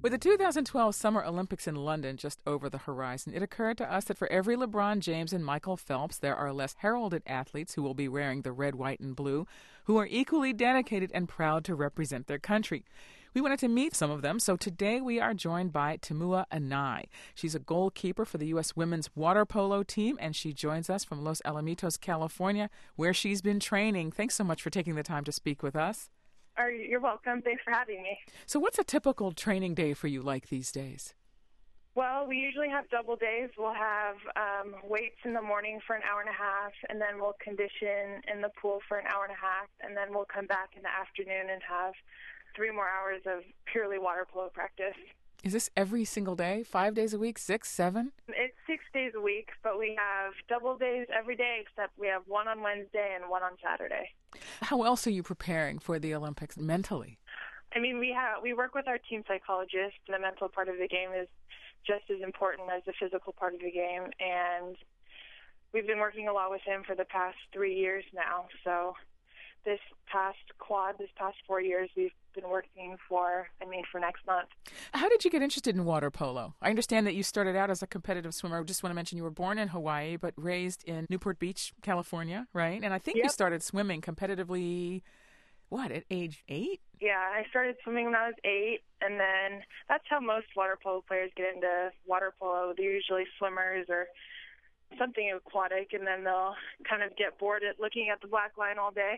With the 2012 Summer Olympics in London just over the horizon, it occurred to us that for every LeBron James and Michael Phelps, there are less heralded athletes who will be wearing the red, white, and blue who are equally dedicated and proud to represent their country. We wanted to meet some of them, so today we are joined by Temua Anai. She's a goalkeeper for the U.S. women's water polo team, and she joins us from Los Alamitos, California, where she's been training. Thanks so much for taking the time to speak with us. You're welcome. Thanks for having me. So what's a typical training day for you like these days? Well, we usually have double days. We'll have weights in the morning for an hour and a half, and then we'll condition in the pool for an hour and a half, and then we'll come back in the afternoon and have 3 more hours of purely water polo practice. Is this every single day? 5 days a week? 6, 7? It's 6 days a week, but we have double days every day except we have one on Wednesday and one on Saturday. How else are you preparing for the Olympics mentally? I mean, we work with our team psychologist. The mental part of the game is just as important as the physical part of the game, and we've been working a lot with him for the past 3 years now. So this past 4 years, we've been working for next month. How did you get interested in water polo? I understand that you started out as a competitive swimmer. I just want to mention you were born in Hawaii, but raised in Newport Beach, California, right? And I think you started swimming competitively, at age 8? Yeah, I started swimming when I was 8, and then that's how most water polo players get into water polo. They're usually swimmers or something aquatic, and then they'll kind of get bored at looking at the black line all day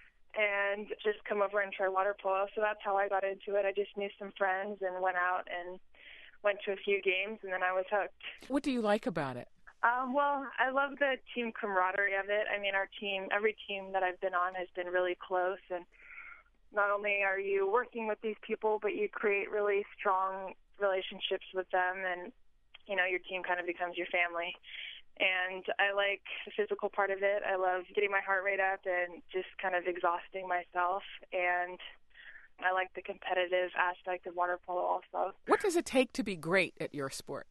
and just come over and try water polo. So that's how I got into it. I just knew some friends and went out and went to a few games, and then I was hooked. What do you like about it? Well, I love the team camaraderie of it. I mean, our team, every team that I've been on has been really close, and not only are you working with these people, but you create really strong relationships with them, and, your team kind of becomes your family. And I like the physical part of it. I love getting my heart rate up and just kind of exhausting myself. And I like the competitive aspect of water polo also. What does it take to be great at your sport?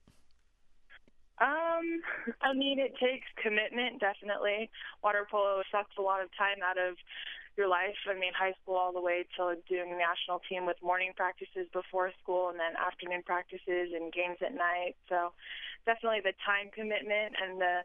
It takes commitment, definitely. Water polo sucks a lot of time out of your life. High school all the way till doing the national team with morning practices before school and then afternoon practices and games at night. So definitely the time commitment and the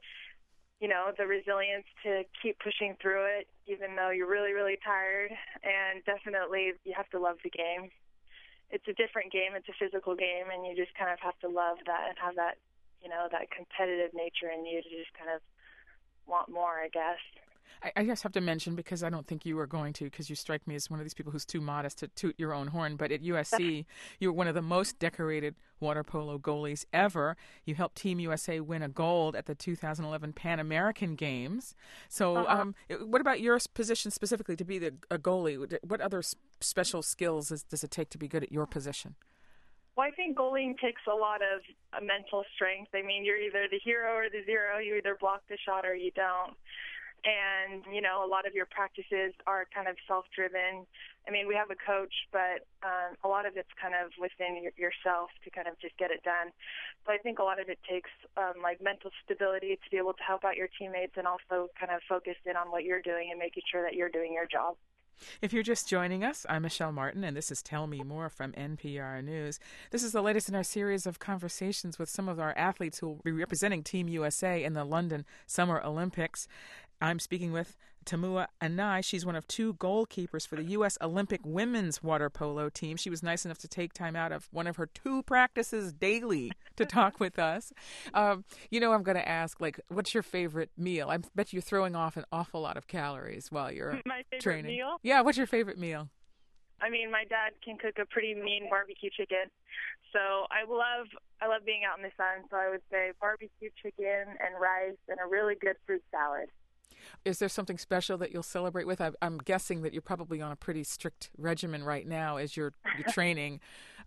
resilience to keep pushing through it, even though you're really, really tired. And definitely you have to love the game. It's a different game. It's a physical game, and you just kind of have to love that and have that, that competitive nature in you to just kind of want more, I guess. I just have to mention, because I don't think you are going to, because you strike me as one of these people who's too modest to toot your own horn, but at USC, you were one of the most decorated water polo goalies ever. You helped Team USA win a gold at the 2011 Pan American Games. So what about your position specifically to be a goalie? What other special skills does it take to be good at your position? Well, I think goaling takes a lot of mental strength. You're either the hero or the zero. You either block the shot or you don't. And, a lot of your practices are kind of self-driven. We have a coach, but a lot of it's kind of within yourself to kind of just get it done. So I think a lot of it takes mental stability to be able to help out your teammates and also kind of focus in on what you're doing and making sure that you're doing your job. If you're just joining us, I'm Michelle Martin, and this is Tell Me More from NPR News. This is the latest in our series of conversations with some of our athletes who will be representing Team USA in the London Summer Olympics. I'm speaking with Temua Anai. She's one of 2 goalkeepers for the U.S. Olympic women's water polo team. She was nice enough to take time out of one of her 2 practices daily to talk with us. I'm going to ask, what's your favorite meal? I bet you're throwing off an awful lot of calories while you're My favorite training. Meal? Yeah, what's your favorite meal? My dad can cook a pretty mean barbecue chicken. So I love being out in the sun. So I would say barbecue chicken and rice and a really good fruit salad. Is there something special that you'll celebrate with? I'm guessing that you're probably on a pretty strict regimen right now as you're training.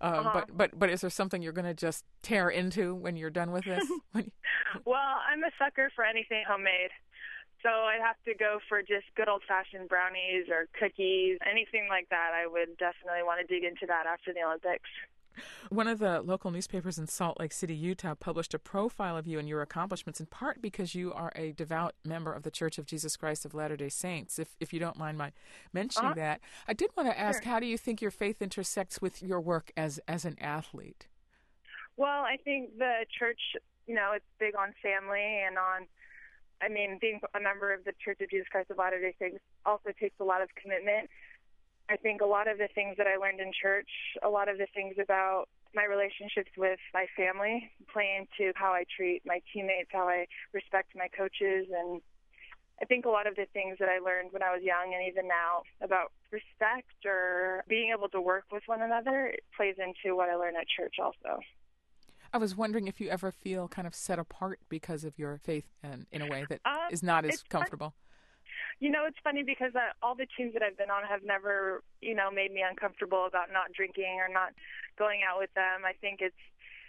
But is there something you're going to just tear into when you're done with this? Well, I'm a sucker for anything homemade. So I'd have to go for just good old-fashioned brownies or cookies, anything like that. I would definitely want to dig into that after the Olympics. One of the local newspapers in Salt Lake City, Utah, published a profile of you and your accomplishments, in part because you are a devout member of the Church of Jesus Christ of Latter-day Saints, if you don't mind my mentioning that. I did want to ask, how do you think your faith intersects with your work as an athlete? Well, I think the church, it's big on family and being a member of the Church of Jesus Christ of Latter-day Saints also takes a lot of commitment. I think a lot of the things that I learned in church, a lot of the things about my relationships with my family play into how I treat my teammates, how I respect my coaches, and I think a lot of the things that I learned when I was young and even now about respect or being able to work with one another plays into what I learned at church also. I was wondering if you ever feel kind of set apart because of your faith and in a way that is not as comfortable. It's funny because all the teams that I've been on have never, made me uncomfortable about not drinking or not going out with them. I think it's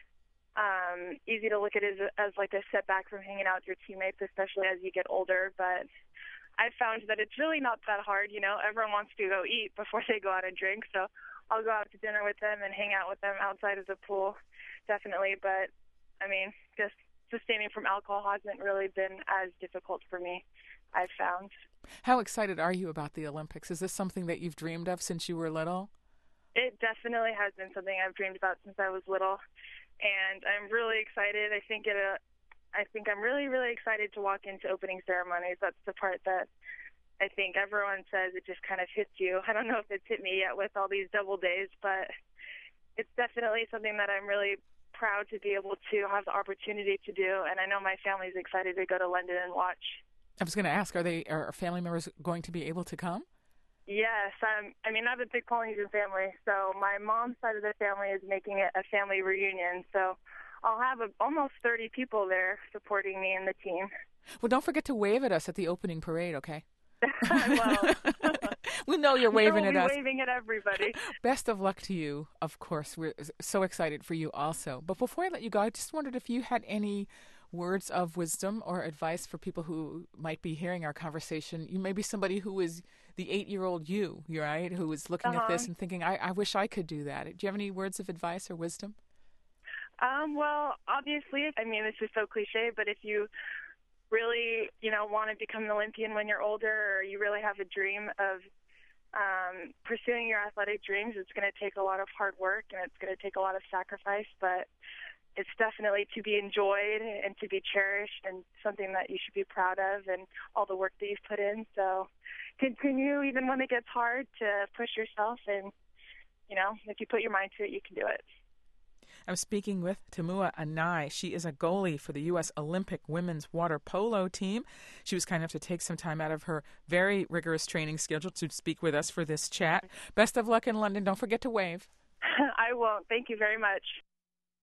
easy to look at it as like a setback from hanging out with your teammates, especially as you get older. But I've found that it's really not that hard. Everyone wants to go eat before they go out and drink. So I'll go out to dinner with them and hang out with them outside of the pool, definitely. But, just sustaining from alcohol hasn't really been as difficult for me, I've found. How excited are you about the Olympics? Is this something that you've dreamed of since you were little? It definitely has been something I've dreamed about since I was little, and I'm really excited. I think I'm really, really excited to walk into opening ceremonies. That's the part that I think everyone says it just kind of hits you. I don't know if it's hit me yet with all these double days, but it's definitely something that I'm really proud to be able to have the opportunity to do, and I know my family's excited to go to London and watch. I was going to ask, are family members going to be able to come? Yes. I have a big Polynesian family, so my mom's side of the family is making it a family reunion. So I'll have almost 30 people there supporting me and the team. Well, don't forget to wave at us at the opening parade, okay? Well, we know you're waving at us. Waving at everybody. Best of luck to you, of course. We're so excited for you also. But before I let you go, I just wondered if you had any words of wisdom or advice for people who might be hearing our conversation. You may be somebody who is the 8-year-old you, right, who is looking at this and thinking, I wish I could do that. Do you have any words of advice or wisdom? Well, obviously, this is so cliche, but if you really, want to become an Olympian when you're older, or you really have a dream of pursuing your athletic dreams, it's going to take a lot of hard work and it's going to take a lot of sacrifice, but it's definitely to be enjoyed and to be cherished and something that you should be proud of and all the work that you've put in. So continue even when it gets hard to push yourself, and, if you put your mind to it, you can do it. I'm speaking with Tamua Anai. She is a goalie for the U.S. Olympic women's water polo team. She was kind enough to take some time out of her very rigorous training schedule to speak with us for this chat. Best of luck in London. Don't forget to wave. I won't. Thank you very much.